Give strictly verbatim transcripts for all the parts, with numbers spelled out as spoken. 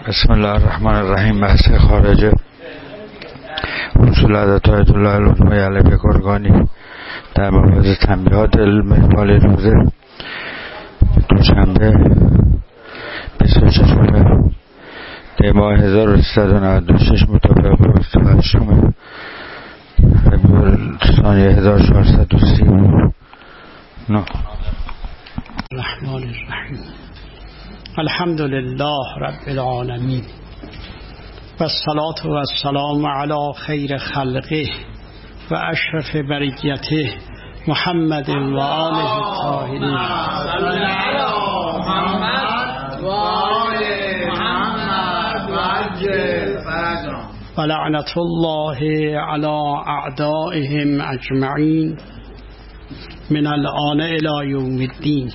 بسم الله الرحمن الرحیم. بحث خارجه اصول عدد آیت الله العظمی علیه بکارگانی در مباحث تنبیهات علم اقبال روزه دوشنبه بیست و ششم دی ماه هزار و سیصد و نود و شش مطابق با بیست و هشتم ربیع الثانی هزار و چهارصد و سی و نه. الرحمن الرحیم. الحمد لله رب العالمین و الصلاة و السلام علی خیر خلقه و اشرف بریته محمد و آله الطاهرین. صلی علی محمد و آل محمد و عجل فرجهم. و لعنت الله علی اعدائهم اجمعین من الآن الی یوم الدین.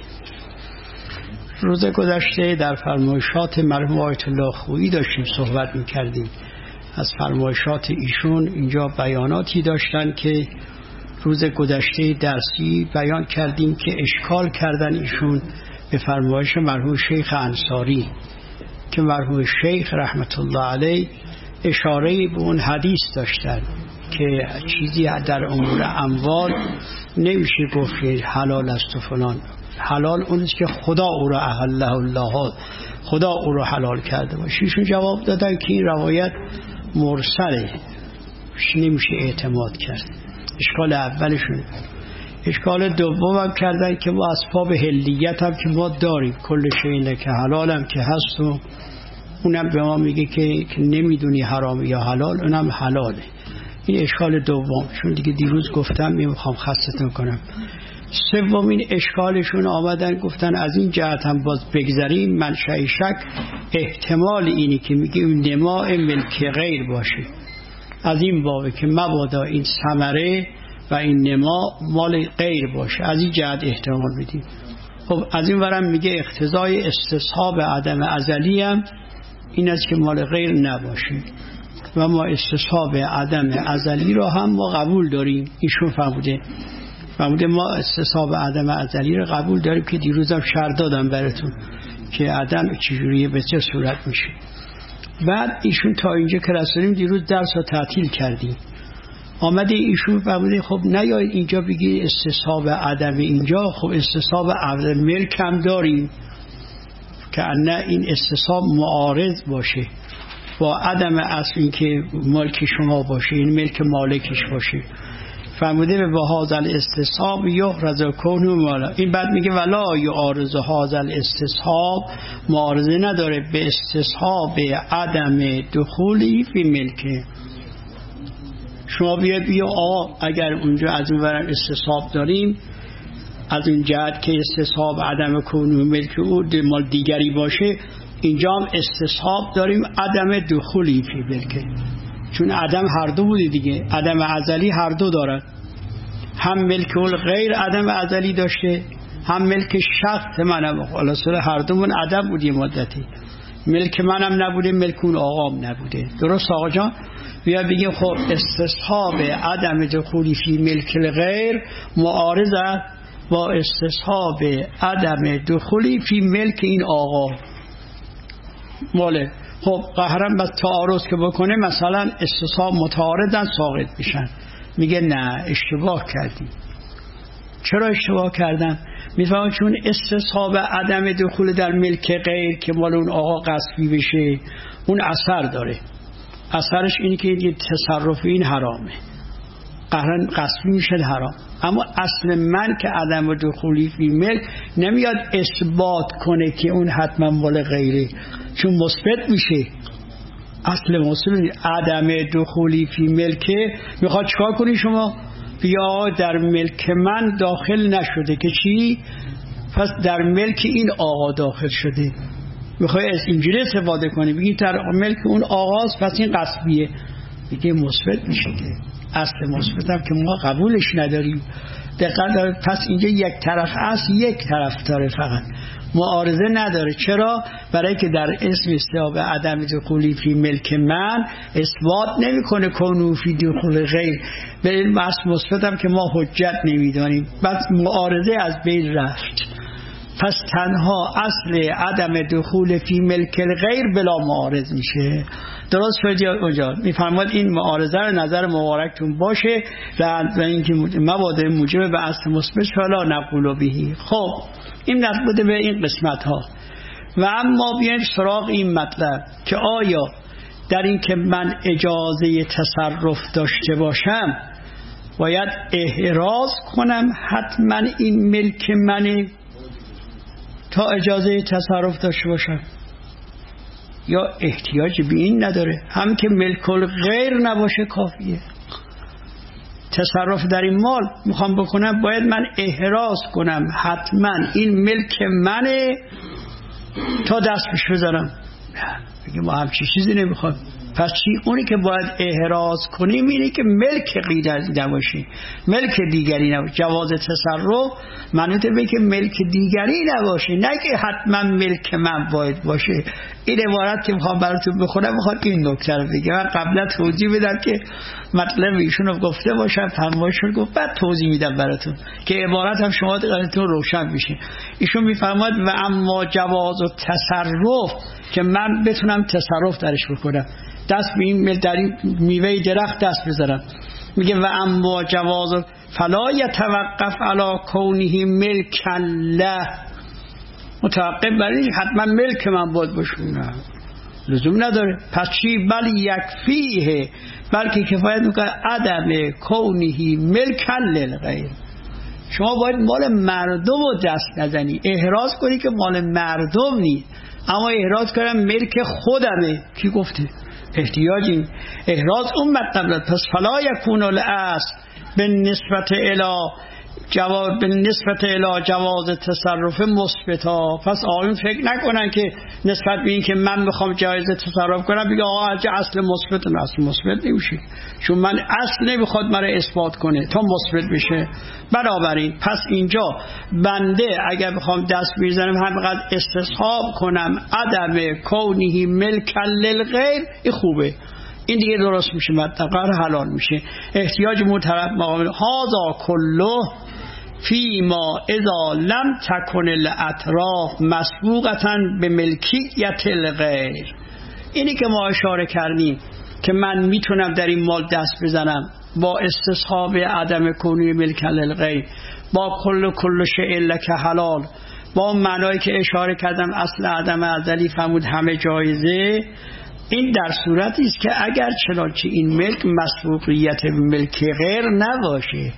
روز گذشته در فرمایشات مرحوم آیت الله خویی داشتیم صحبت می‌کردیم. از فرمایشات ایشون اینجا بیاناتی داشتن که روز گذشته درسی بیان کردیم که اشکال کردن ایشون به فرمایش مرحوم شیخ انصاری که مرحوم شیخ رحمت الله علیه اشاره به اون حدیث داشتن که چیزی در امور اموال نمیشه گفت حلال است و فلان. حلال اونیست که خدا او را احله الله، خدا او را حلال کرده باشه. ایشون جواب دادن که این روایت مرسله، نمیشه اعتماد کرد. اشکال اولشون. اشکال دوم هم کردن که ما اسباب حلیت هم که ما داریم، کل شیء که حلال هم که هست و اونم به ما میگه که, که نمیدونی حرام یا حلال، اونم حلاله. این اشکال دوم. چون دیگه دیروز گفتم میخوام خستتون کنم. سومین اشکالشون آمدن گفتن از این جهت هم باز بگذاریم منشأ شک احتمال اینی که میگه اون نماء ملک غیر باشه، از این بابه که مبادا این ثمره و این نما مال غیر باشه، از این جهت احتمال میدیم. خب از این ورم میگه اقتضای استصحاب عدم ازلی هم این است که مال غیر نباشه و ما استصحاب عدم ازلی رو هم ما قبول داریم. ایشون فرموده فرموده ما استصحاب عدم ازلی رو قبول داریم که دیروزم شرح دادم براتون که عدم چجوریه به چه صورت میشه. بعد ایشون تا اینجا که رسیدیم دیروز درس رو تعطیل کردیم. آمده ایشون فرموده خب نیایید اینجا بگی استصحاب عدم، اینجا خب استصحاب عدم ملک هم داریم که نه این استصحاب معارض باشه با عدم اصل این که ملک شما باشه، این ملک مالکش باشه. فرموده به هذا الاستصحاب یحرز کونه مالا. این بعد میگه ولا یعارض هذا الاستصحاب، معارضه نداره به استصحاب عدم دخولی فی ملک. شما بیاید بیا آقا اگر اونجا از اون ورن استصحاب داریم از اون جهت که استصحاب عدم کونه ملک او مال دیگری باشه، اینجا هم استصحاب داریم عدم دخولی فی ملک. چون عدم هر دو بوده دیگه، عدم ازلی هر دو دارد، هم ملک الغیر عدم ازلی داشته هم ملک شخص منم. خلاصه هر دومون عدم بود یه مدتی، ملک منم نبوده ملک اون آقام نبوده. درست آقا جان؟ بیا بگیم خب استصحاب عدم دخولی فی ملک الغیر معارض با استصحاب عدم دخولی فی ملک این آقا ماله. خب قهرم بس تعارض که بکنه مثلا استصحاب متعارضن ساقط میشن. میگه نه اشتباه کردی. چرا اشتباه کردم؟ میفهمم چون استصحاب عدم دخول در ملک غیر که مال اون آقا غصبی بشه اون اثر داره. اثرش اینه که این تصرف این حرامه، قهرن غصبی میشه حرام. اما اصل من که عدم دخولی فی ملک نمیاد اثبات کنه که اون حتما مال غیره، چون مثبت میشه. اصل مثبت عدم دخولی فی ملک. میخواد چیکار کنی شما؟ بیا در ملک من داخل نشده که چی؟ پس در ملک این آقا داخل شده. میخوای از اینجوری استفاده کنی بگی در ملک اون آقاست پس این غصبیه، دیگه مثبت میشه. اصل مثبت هم که ما قبولش نداریم. دقیقاً داره. پس اینجا یک طرف است، یک طرف داره، فقط معارضه نداره. چرا؟ برای که در اسم استحاب عدم دخولی فی ملک من اثبات نمیکنه کونو فی دخول غیر. به این بحث مثبت هم که ما حجت نمیدانیم، بس معارضه از بین رفت. پس تنها اصل عدم دخول فی ملک الغیر بلا معارض میشه. درست شد یا اونجا میفرماد این معارضه رو نظر مبارکتون باشه و اینکه مبادا موجب به اصل مثبت فلا نقول بهی. خب این نسبت به این قسمت ها. و اما بیایم سراغ این مطلب که آیا در این که من اجازه تصرف داشته باشم باید احراز کنم حتما این ملک منه تا اجازه تصرف داشته باشم، یا احتیاج به این نداره؟ هم که ملک الغیر نباشه کافیه. تصرف در این مال میخوام بکنم باید من احراز کنم حتما این ملک منه تا دست بهش بذارم. بگیم ما همچی چیزی نمیخوام. پس چی؟ اونی که باید احراز کنیم اینه که ملک غیر نباشه، ملک دیگری نباشه. جواز تصرف منوط به که ملک دیگری نباشه، نه که حتما ملک من باید باشه. این عبارت که میخوام براتون بخونم میخواد این نکته رو بگم. من قبلا توضیح بدم که مطلب ایشون رو گفته باشم، فرمایشون گفت، بعد توضیح میدم براتون که عبارت هم شما دقیقتون روشن میشه. ایشون میفرماد و اما جواز و تصرف که من بتونم تصرف درش بکنم، دست به این در این میوه درخت دست بذارم. میگه و اما جواز فلا یتوقف علی کونه ملک الله، متوقف بر این حتما ملک من باید باشه، نه لزوم نداره. پس چی؟ بل یکفیه، بلکه کفایت میکنه عدم کونه ملک للغیر. شما باید مال مردم رو دست نزنی، احراز کنی که مال مردم نیست، اما احراز کنم ملک خودمه. کی گفته؟ احتیاجی احراز اون مطلب. پس فلا یکون الاصل به نسبت الی جواز به نسبت الی جواز تصرف مثبتا. پس آقایون فکر نکنن که نسبت به این که من میخوام جایز تصرف کنم بگه آقا اصل مثبت، نه اصل مثبت نمیشه، چون من اصل نمیخواد مرا اثبات کنه تا مثبت بشه. بنابراین پس اینجا بنده اگر بخوام دست بزنم همینقدر استصحاب کنم عدم کونه ملک للغیر، این خوبه، این دیگه درست میشه، مطلقا حلال میشه. احتیاج مطرف مقابل هذا کله فیما اذا لم تکن الاطراف مسبوقتا به ملکیت الغیر. اینی که ما اشاره کردیم که من میتونم در این مال دست بزنم با استصحاب عدم کونی ملک للغیر، با کل کل شیء لک حلال، با معنایی که اشاره کردم اصل عدم ازلی فرمود همه جایزه. این در صورتی است که اگر چنانچه این ملک مسبوقیت به ملک غیر نباشه،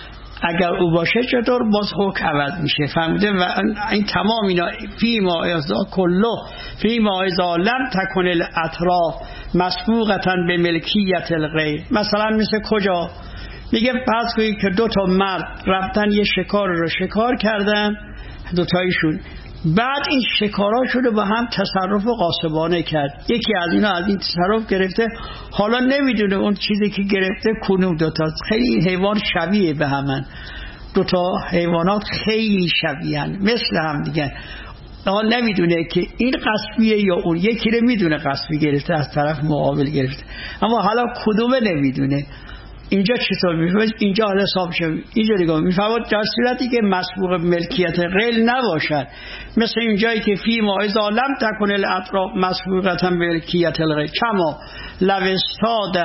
اگر او باشه چطور باز حکم عوض میشه. فهمیده؟ و این تمام اینا فی ما ازا کلو فی ما ازا لم تکن الاطراف مسبوقتا به ملکیت الغیر. مثلا مثل کجا؟ میگه فرض کنید که دو تا مرد رفتن یه شکار رو شکار کردن، دو تایشون، بعد این شکاراشون رو با هم تصرف قاصبانه کرد. یکی از اینا از این تصرف گرفته، حالا نمیدونه اون چیزی که گرفته کنون دوتا. خیلی حیوان شبیه به همن، دوتا حیوانات خیلی شبیهن مثل هم دیگه، حالا نمیدونه که این قصبیه یا اون. یکی رو میدونه قصبی گرفته از طرف مقابل گرفته، اما حالا کدومه نمیدونه. اینجا چطور میفهمید؟ اینجا حالا حساب شد. اینجا نگاه میفهمید در صورتی که مسبوق ملکیت غیر نباشد، مثل اینجایی که فی ما اذا لم تکن الاطراف مسبوقتا ملکیت الغیر، کما لو استاد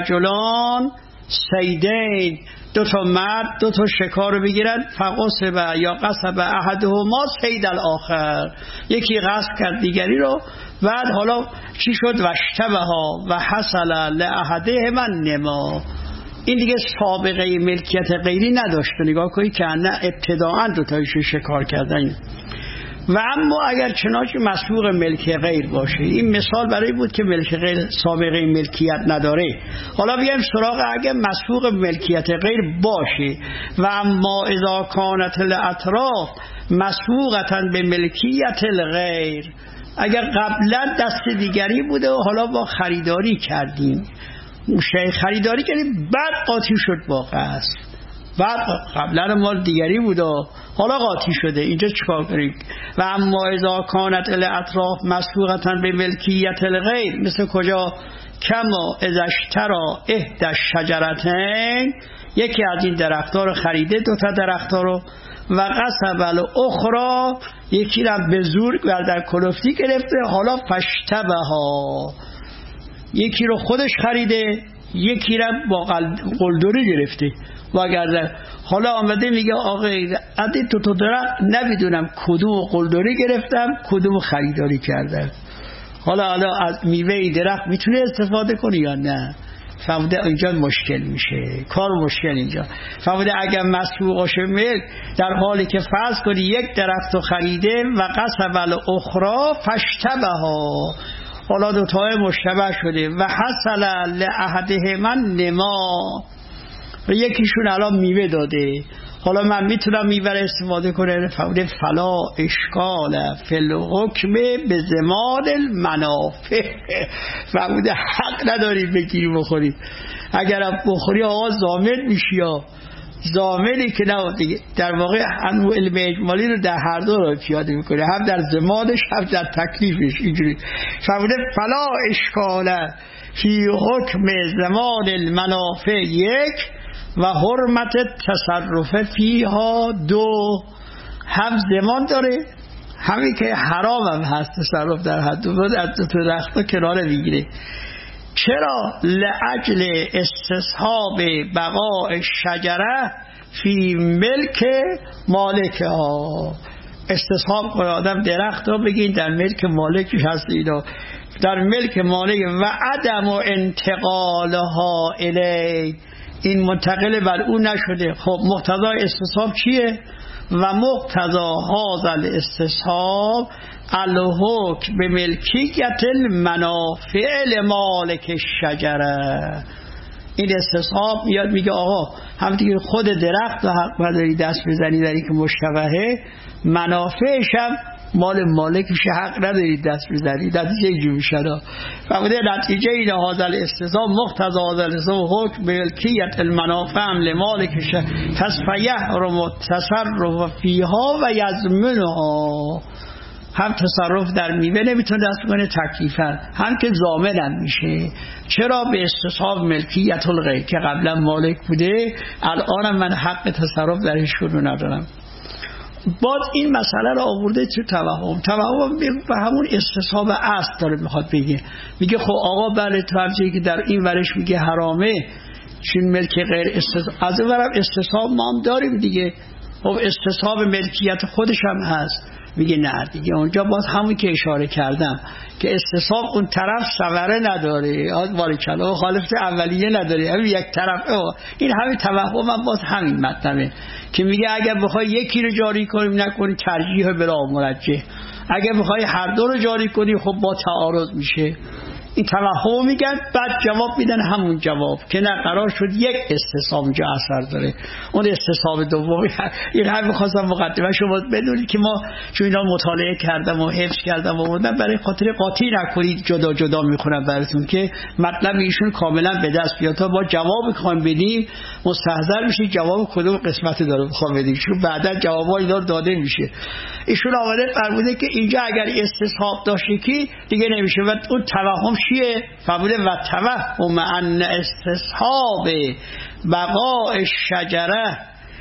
رجلان صیدین، دو تا مرد دو تا شکار رو بگیرن، فقصب یا قصب احدهما صید الاخر، یکی قصب کرد دیگری رو، بعد حالا چی شد؟ واشتبها و حصل لاحدهما النما. این دیگه سابقه ملکیت غیری نداشت. نگاه کنید که نه ابتداعا دو تایشو شکار کردن. و اما اگر چنانچه مسبوق ملک غیر باشه، این مثال برای بود که ملک غیر سابقه ملکیت نداره. حالا بیایم سراغ اگر مسبوق ملکیت غیر باشه و اما اذا کانت الاطراف مسبوقتا به ملکیت الغیر، اگر قبلا دست دیگری بوده و حالا با خریداری کردیم، شیء خریداری کردیم بعد قاطی شد با قصد، بعد قبلا مال دیگری بود و حالا قاطی شده، اینجا چیکار کنیم؟ و اما اذا کانت الاطراف مسبوقتا به ملکیت الغیر، مثل کجا؟ کما اذا اشترى احدى الشجرتين، یکی از این درخت‌ها رو خریده، دو تا درخت‌ها رو، و قصب الاخرى یکی را به زور گردن کلفتی گرفته، حالا فشتبه ها یکی رو خودش خریده، یکی را با قلدری گرفته و گردن. حالا آمده میگه آقا عدی تو تو درخت نمیدونم کدوم قلدری گرفتم کدوم خریداری کردم. حالا حالا از میوه درخت میتونه استفاده کنی یا نه؟ فهمده اینجا مشکل میشه، کار مشکل اینجا. فهمده اگر مسبوق باشه ملک در حالی که فرض کنی یک درخت رو خریده و قصب الاخرى فشتبه ها، حالا دوتای مشتبه شده و حصل لأحدهما نما، و یکیشون الان میوه داده، حالا من میتونم میوه استفاده کنم. فهمده فلا اشکال فی الحکم به زمان المنافع. فهمده حق نداری بگیری بخوری، اگر بخوری آقا زامن میشی، یا زامنی که نه دیگه. در واقع هم علم اجمالی رو در هر دو رو پیاده میکنه، هم در زمانش هم در تکلیفش. اینجوری فهمده فلا اشکال فی حکم زمان المنافع یک و حرمت تصرف فیها دو. هم زمان داره، همین که حرام هم هست تصرف در حد دو از دو درخت کنار میگیره. چرا؟ لأجل استصحاب بقاء شجره فی ملک مالک ها. استصحاب کنه آدم درخت ها بگین در ملک مالکش هست، اینا در ملک مالک و عدم و انتقالها الی، این منتقل بر اون نشده. خب مقتضای استصحاب چیه؟ و مقتضا هذا الاستصحاب الحکم به ملکیت المنافع لمالک الشجره. این استصحاب میاد میگه آقا همونطور که خود درخت رو حق نداری دست بزنی در این که مشتبهه، منافعش هم مال مالکش حق نداری دست بزنی. نتیجه اینجور میشه. فهمده نتیجه این هذا الاستصحاب مقتضا هذا الاستصحاب حکم به ملکیت المنافع لمالک الشجره پس فیحرم التصرف فیها و یضمنها. هم تصرف در میوه نمیتونه دست کنه تکلیفا، هم که ضامنم میشه. چرا؟ به استصحاب ملکیت الغیر که قبلا مالک بوده، الان من حق تصرف درش رو ندارم. باز این مسئله رو آورده تو توهم. توهم به همون استصحاب اصل داره میخواد بگه. میگه خب آقا بله تو همچنین که در این ورش میگه حرامه چون ملک غیر استصحاب، از اون ورم استصحاب ما هم داریم دیگه. خب استصحاب ملکیت خودش هم هست. میگه نه دیگه اونجا باز همون که اشاره کردم که استصحاب اون طرف ثمره نداره، آد باریکلا مخالفت اولیه نداره، همین یک طرف. این همین توهم هم باز همین مطلبه که میگه اگر بخوای یکی رو جاری کنیم نکنی ترجیح بلا مرجح، اگر بخوای هر دو رو جاری کنی خب با تعارض میشه. این توهم میگن، بعد جواب میدن همون جواب که نه قرار شد یک استصحاب اونجا اثر داره، اون استصحاب دومی. این هم می‌خواستم مقدمه شما بدونید که ما چون اینا مطالعه کردم و حفظ کردم و بودن برای خاطر قاطی نکنید جدا جدا میخونم براتون که مطلب ایشون کاملا به دست بیاد. تا با جواب میخوام بدیم مستحضر میشه جواب کدوم قسمت داره میخوام بدیم، چون بعدا جوابای اینا داده میشه. ایشون آمده فرموده که اینجا اگر استصحاب داشته کی دیگه نمیشه و اون توهم چیه؟ فرموده و توهم ان استصحاب بقاء شجره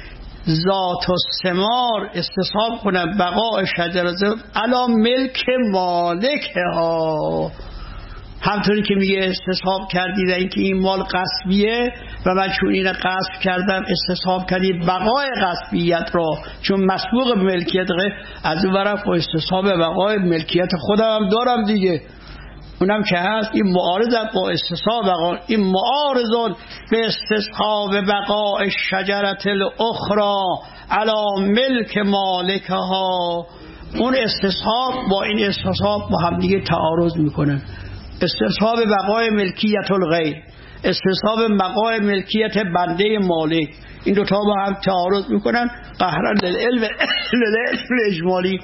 ذات الثمار، استصحاب کنه بقاء شجره علی ملک مالک ها. همطوری که میگه استصحاب کردی و اینکه این مال غصبیه و من چون اینو غصب کردم استصحاب کردی بقای غصبیت را چون مسبوق به ملکیت غیر، از اون برم خب استصحاب بقای ملکیت خودم هم دارم دیگه، اونم که هست. این معارض با استصحاب بقا، این معارض به استصحاب بقای شجرت الاخرى علی ملک مالکها. اون استصحاب با این استصحاب با هم دیگه تعارض میکنن. استصحاب بقای ملکیت الغیر، استصحاب بقای ملکیت بنده مالک، این دوتا با هم تعارض میکنن. قهرن للعلم اجمالی،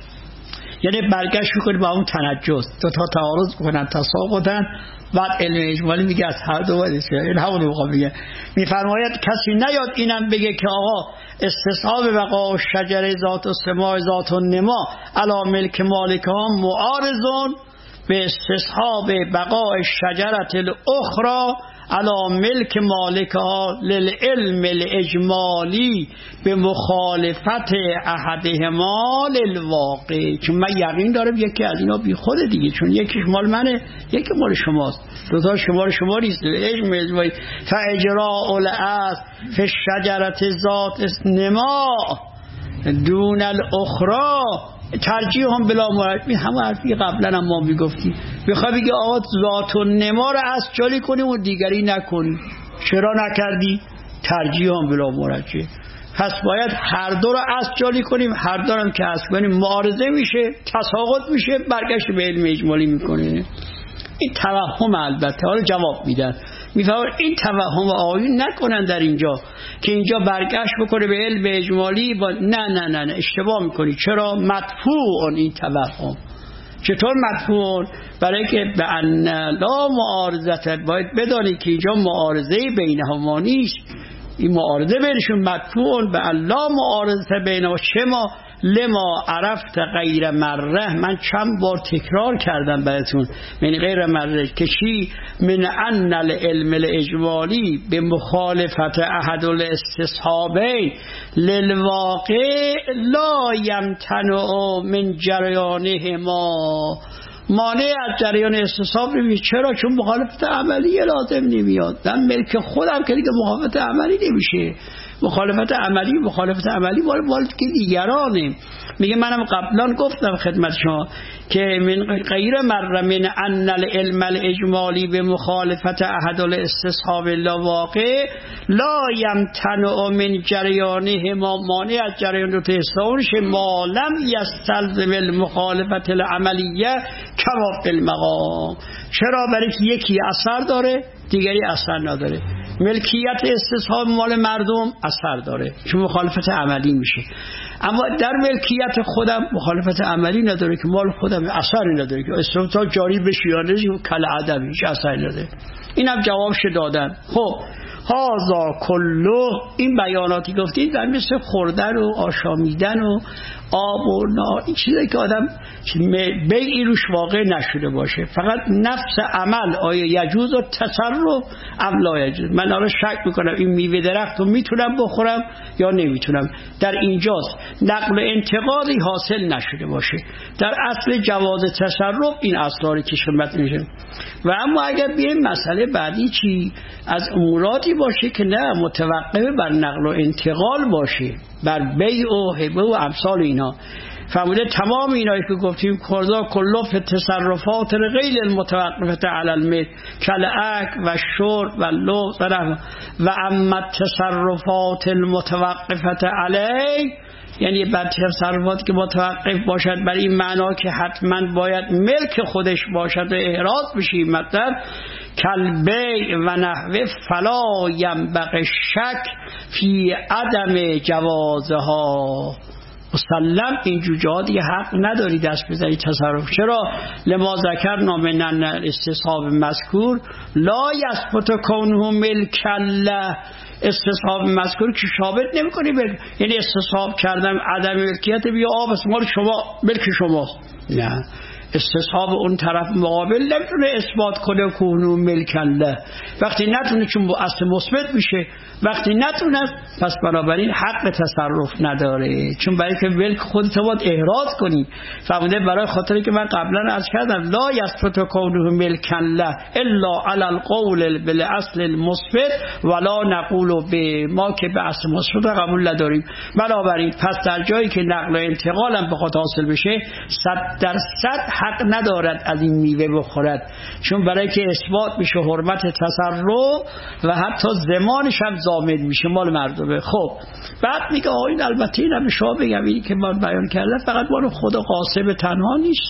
یعنی برگشت میکنه با اون تنجس، دوتا تعارض میکنن تساقطن. بعد علم اجمالی میگه از هر دو باید استصحاب. این همون موقع میگه میفرماید کسی نیاد اینم بگه که آقا استصحاب بقا شجره ذات السماع ذات النما علی ملک مالک ها معارضون به استصحاب بقاء شجرت الاخرى علا ملک مالکها للعلم الاجمالی به مخالفت احدهما للواقع. چون من یقین دارم یکی از اینا بی خود دیگه، چون یکیش مال منه یکی مال شماست، دوتا شما شما نیست. علم اجمالی فاجراء الاصل فی الشجرة ذات نما دون الاخرى ترجیح هم بلا مرد. همه حرفی قبلا هم ما میگفتیم، بخواه بگی آقا ذات و نما رو از جالی کنیم و دیگری نکنیم، چرا نکردی؟ ترجیح هم بلا مرجه. پس باید هر دو رو از جالی کنیم، هر دو هم که از کنیم معارضه میشه، تساقط میشه، برگشت به علم اجمالی میکنه. این توهم البته حالا جواب میدن، میفهمن این توهم آیون نکنن در اینجا که اینجا برگشت بکنه به علم اجمالی با... نه نه نه نه اشتباه میکنی. چرا؟ مدفوع این توهم. چطور مدفوع؟ برای که به ان لا معارضت، باید بدانی که اینجا معارضه بینهما نیست، این معارضه بینشون مدفوع به ان لا معارضت بینهما. چه ما لما عرفت غیر مره، من چند بار تکرار کردم براتون، یعنی غیر مره که چی؟ من ان العلم الاجمالی به مخالفت احد الاستصحابین للواقع لا یمتنع من جریانهما، مانع از جریان استصحاب نمیشه. چرا؟ چون مخالفت عملی لازم نمیاد. در ملک خودم که دیگه مخالفت عملی نمیشه. مخالفت عملی مخالفت عملی مال که دیگرانه. میگه منم قبلا گفتم خدمت شما که من غیر مره من ان العلم الاجمالی به مخالفت احد الاستصحاب لا واقع لا یمتنع من جریانه، ما مانع از جریان دو تستاونش ما لم یستلزم المخالفت العملیه کما فی المقام. چرا؟ برای که یکی اثر داره دیگری اثر نداره. ملکیت استصحاب مال مردم اثر داره چون مخالفت عملی میشه، اما در ملکیت خودم مخالفت عملی نداره که مال خودم اثری نداره که استثبات جاری بشه یا نه کل عدم هیچ اثری نداره. اینم جوابش دادن. خب هازا کلو، این بیاناتی گفتید در مثل خوردن و آشامیدن و آب و نا، این چیزایی که آدم بیعی روش واقع نشده باشه، فقط نفس عمل آیا یجوز و تصرف ام لا یجوز. من الان شک میکنم این میوه درخت رو میتونم بخورم یا نمیتونم، در اینجاست نقل انتقالی حاصل نشده باشه. در اصل جواز تصرف این اصلاری که خدمت میشه. و اما اگر بیایم مسئله بعدی چی؟ از اموراتی باشه که نه متوقف بر نقل و انتقال باشه، بر بیع و هبه و امثال اینا. فرموده تمام اینایی که گفتیم کردا کلوف تصرفات غیر المتوقفه علی الملک کالاک و شرب و لبس و اما تصرفات المتوقفه علی، یعنی بعد تصرفاتی که متوقف باشد بر این معنا که حتما باید ملک خودش باشد و احراز بشه، مطلب کالبیع و نحوه فلا ینبغی شک فی عدم جوازها. مسلم این جوجه دیگه حق نداری دست بزنی تصرف. چرا؟ لما ذکرنا من استصحاب مذکور لا یثبت کونه ملک الله، استصحاب مذکور که ثابت نمی‌کنی بل... یعنی استصحاب کردم عدم ملکیت بیا آب مال شما ملک شماست، نه استصحاب اون طرف مقابل نمیتونه اثبات کنه کونه ملک الله. وقتی نتونه چون با اصل مثبت میشه، وقتی نتونه پس بنابراین حق تصرف نداره، چون برای که ملک خودت باید احراز کنی. فرموده برای خاطری که من قبلا عرض کردم لا یثبت کونه ملک الله الا علی القول بالاصل المثبت ولا نقول به ما که به اصل مثبت قبول نداریم. بنابراین پس در جایی که نقل و انتقال هم بخواد حاصل بشه صد درصد حق ندارد از این میوه بخورد، چون برای که اثبات میشه حرمت تصرف و حتی زمانش هم ضامن میشه مال مردمه. خب بعد میگه آه این البته این هم شما بگم اینی که من بیان کردم فقط مال خود قاسب تنها نیست،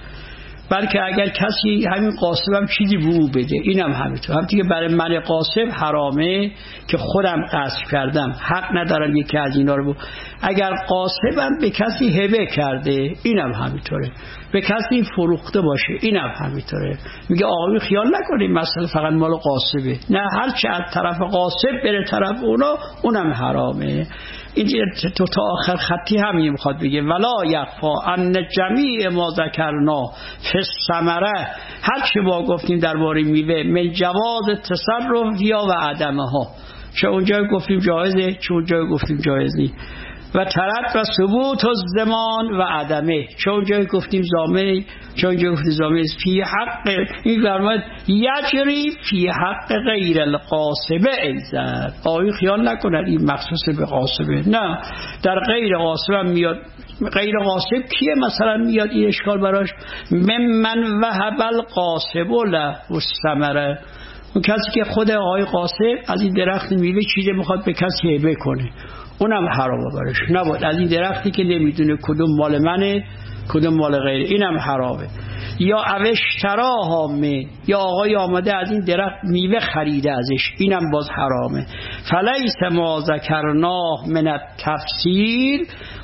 بلکه اگر کسی همین قاسب هم چیزی به او بده اینم همینطور. هم دیگه برای من قاسب حرامه که خودم قصب کردم، حق ندارم یکی از اینا رو. اگر قاسبم به کسی هبه کرده اینم همینطوره، به کسی فروخته باشه اینم همینطوره. میگه آقا خیال نکنید مثلا فقط مال قاسبه، نه هر چه از طرف قاسب بره طرف اونا اونم حرامه. این تو تا آخر خطی همین میخواد بگه ولا یخفا ان جمیع ما ذکرنا فی الثمره، هر چه ما گفتیم درباره میوه من جواز تصرف یا و عدمه ها، چه اونجا گفتیم جایزه چه اونجا گفتیم جایز نیست، و طرد و ثبوت و زمان و عدمه، چه اونجا گفتیم زامن چه اونجا گفتیم زامن فی حق این فرماید یجری فی حق غیر القاسبه ایزد. آیه خیال نکنن این مخصوص به قاسبه، نه در غیر قاسب هم میاد. غیر قاسب کیه مثلا میاد این اشکال براش؟ ممن وهب القاسب له الثمره، اون کسی که خود آقای قاسب از این درخت میوه چیزی میخواد به کسی هبه کنه، اونم حرامه برش. نباید از این درختی که نمیدونه کدوم مال منه کدوم مال غیره، اینم حرامه. یا اوشتراها من، یا آقای آمده از این درخت میوه خریده ازش، اینم باز حرامه. فلیس ما ذکرناه من التفسیر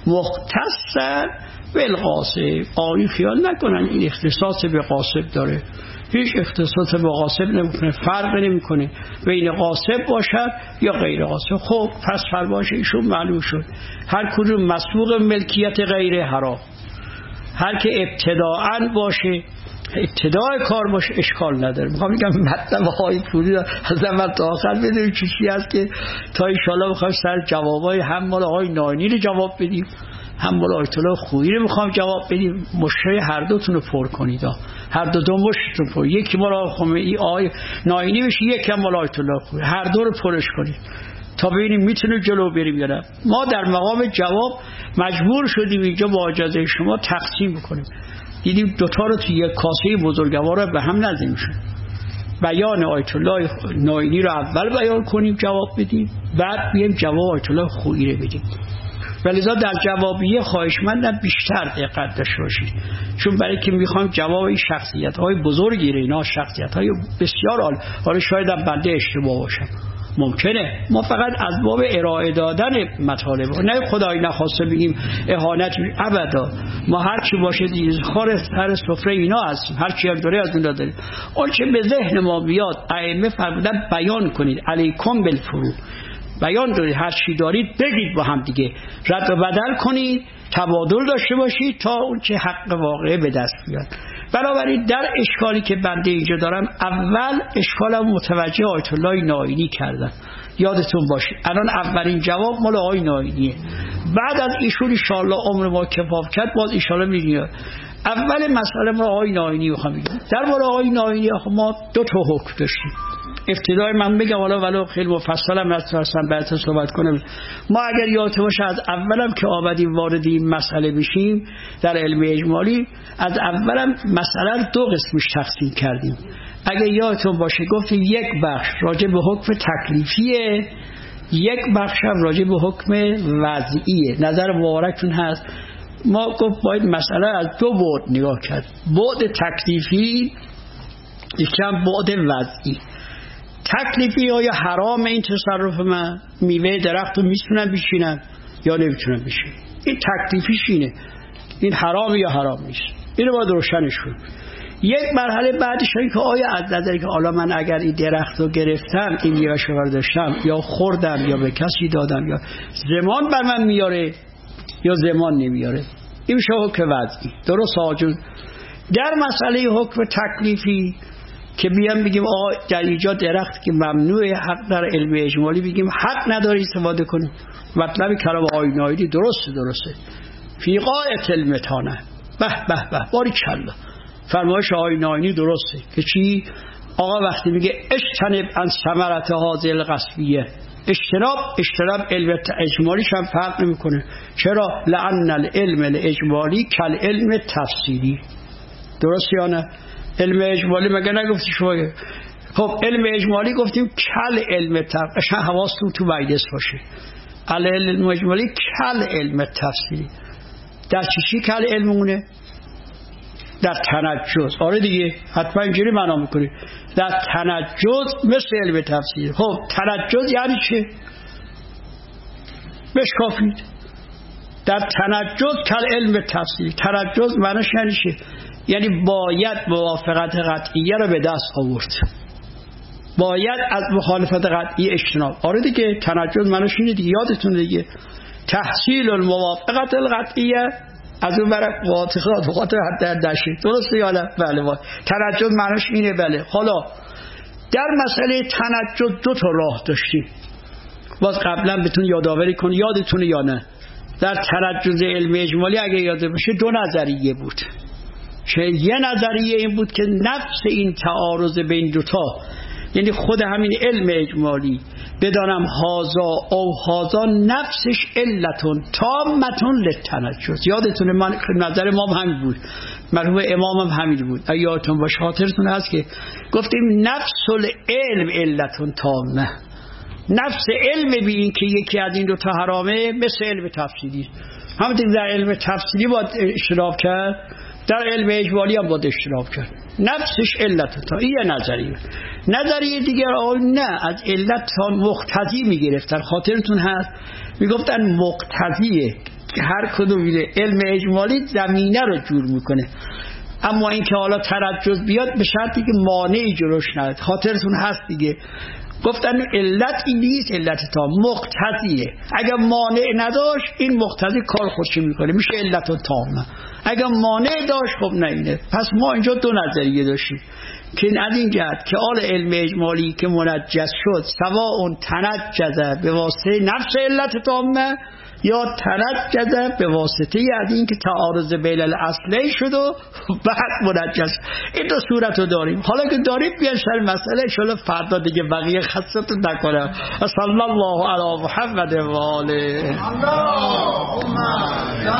مختصا بالقاسب. آقای خیال نکنن این اختصاص به قاسب داره، هیچ اختصاص به قاسب نمیکنه، فرق نمیکنه بین قاسب باشد یا غیر قاسب. خب پس فرمایش ایشون معلوم شد، هر کدوم مسبوق ملکیت غیر حرام، هر که ابتداعاً باشه ابتدای کار باشه اشکال نداره. میخوام بگم مطلب های پوری از اول تا آخر بدونیم چی چی هست که تا ان شاءالله بخوام سر جوابای هم مال آقای ناینی رو جواب بدیم هم مال آیت الله خویی رو میخوام جواب بدیم. مشکل هر دوتون رو پر کنید، هر دو دو مشتون پر، یکی مال آقای خمینی آقای ناینی بشه، یکی هم مال آیت الله خویی، هر دو رو پرش کنید تا ببینیم میتونه جلو بریم یا نه. ما در مقام جواب مجبور شدیم اینجا با اجازه شما تقسیم بکنیم، دیدیم دوتا رو توی یک کاسه بزرگوار به هم نزدیم شد. بیان آیت الله ناینی رو اول بیان کنیم جواب بدیم، بعد بیایم جواب آیت الله خویی رو بدیم. ولذا در جوابیه خواهشمندم بیشتر دقت داشته باشید، چون برای که میخوایم جواب این شخصیت های بزرگی رو، اینا شخصیت های بسیار عالی، حالا شاید هم بنده اشتباه باشم ممکنه، ما فقط از باب ارائه دادن مطالب، نه خدای نخواسته بگیم اهانت ابدا. ما هر چی باشه دیزخوار سر سفره اینا هستیم، هر چی هم داره از اون داریم. اون چه به ذهن ما بیاد ائمه فرمودن بیان کنید، علیکم بالفروع، بیان دارید، هر چی دارید بگید با هم دیگه، رد و بدل کنید، تبادل داشته باشید تا اون چه حق واقعه به دست بیاد. بنابراین در اشکالی که بنده اینجا دارم، اول اشکالم متوجه آیت الله ناینی کردن، یادتون باشه الان اولین جواب مال آقای ناینیه، بعد از ایشون ان شاء الله عمر ما کفاف کرد باز ان شاء الله میاد. اول مسئله ما آقای ناینی میخوام بگم. در مورد آقای ناینی ما دو تا حکم داشتیم. ابتدای من بگم حالا ولو خیلی مفصلم نتونستم بعد صحبت کنم. ما اگر یادتون باشه از اولم که آمدیم وارد این مسئله بشیم در علم اجمالی، از اولم مسئله دو قسمش تقسیم کردیم. اگر یادتون باشه گفتیم یک بخش راجع به حکم تکلیفیه، یک بخش هم راجع به حکم وضعیه. نظر مبارکتون هست؟ ما گفت باید مسئله از دو بعد نگاه کرد، بعد تکلیفی یکم بعد وضعی. تکلیفی آیا حرام این تصرف من، میوه درخت رو میتونم بشینم یا نمیتونم بشینم، این تکلیفیش اینه، این حرام یا حرام نیست، اینو باید روشنش کنم. یک مرحله بعدش این که آیا از نظری که حالا من اگر این درخت رو گرفتم، این میوه‌شو برداشتم یا خوردم یا به کسی دادم، یا زمان بر من میاره یا زمان نمیاره، این میشه حکم وضعی. درست آجون در مسئله حکم تکلیفی که بیام بگیم آقا در ایجاد درخت که ممنوع، حق در علم اجمالی بگیم حق نداری استفاده کنیم. مطلب کلام آقای ناینی درسته درسته فی غایت المتانه، به به به باریکالله، فرمایش آقای ناینی درسته که چی؟ آقا وقتی میگه اجتنب عن ثمرة هذه القصبیه، اجتناب اجتناب علم اجمالیش هم فرق نمیکنه. چرا؟ لأن العلم الاجمالی کل علم تفصیلی. درست یا نه؟ علم اجمالی مگه نگفتی شما؟ خب علم اجمالی گفتیم کل علم تفصیلی، اشان حواستون تو مجلس باشه. علم اجمالی کل علم تفصیلی. در چی چی کل علمونه؟ در تنجز. آره دیگه حتما اینجوری معنا میکنی، در تنجز مثل علم تفصیلی. خب تنجز یعنی چه؟ بشکافید. در تنجز کل علم تفصیلی. تنجز معنیش یعنی چه؟ یعنی باید موافقت قطعیه رو به دست آورد، باید از مخالفت قطعی اجتناب. آره دیگه تنجز معنیش اینه دیگه، یادتون دیگه تحصیل الموافقت القطعیه، از اون برای واثقات خاطر حتی دشت. درسته یا نه؟ بله. با تنجد معنیش اینه. بله. حالا در مسئله تنجد دو تا راه داشتیم، باز قبلا بهتون یادآوری کنم، یادتونه یا نه؟ در تنجد علم اجمالی اگه یاد باشه دو نظریه بود. که یه نظریه این بود که نفس این تعارض بین دوتا، یعنی خود همین علم اجمالی بدانم هازا او هازا نفسش علتون تامتون للتنجد. یادتونه من نظر ما همین بود، مرحوم امام هم همین بود، اگه یادتون باشه خاطرتون هست که گفتیم نفس العلم علتون تامه. نفس علم بی این که یکی از این دوتا حرامه مثل علم تفصیلی، همونطور در علم تفصیلی باید اشتراک کرد، در علم اجمالی هم باید اشتراک کرد. نفسش علت تا این یه نظریه. نظریه دیگر آقای نه، از علت تا مقتضی میگرفتن. خاطرتون هست میگفتن مقتضیه که هر کدوم میره علم اجمالی زمینه رو جور میکنه، اما این که حالا ترجز بیاد به شرطی که مانعی جلوش نیاد. خاطرتون هست دیگه گفتن علت این نیست، علت تا مقتضیه. اگر مانع نداشت این مقتضی کار خودش میکنه، میشه علت تامه. اگر مانع داشت خب نه اینه. پس ما اینجا دو نظریه داشتیم که از این جهت که آل علم اجمالی که منجز شد سواء تنجز به واسطه نفس علت تامه یا تنجز به واسطه از این که تعارض بین الاصلین شد و بعد منجز. این دو صورت رو داریم. حالا که داریم بیان سر مسئله شالا فردا دیگه بقیه خستتون نکنم. صلی الله علی محمد و آله.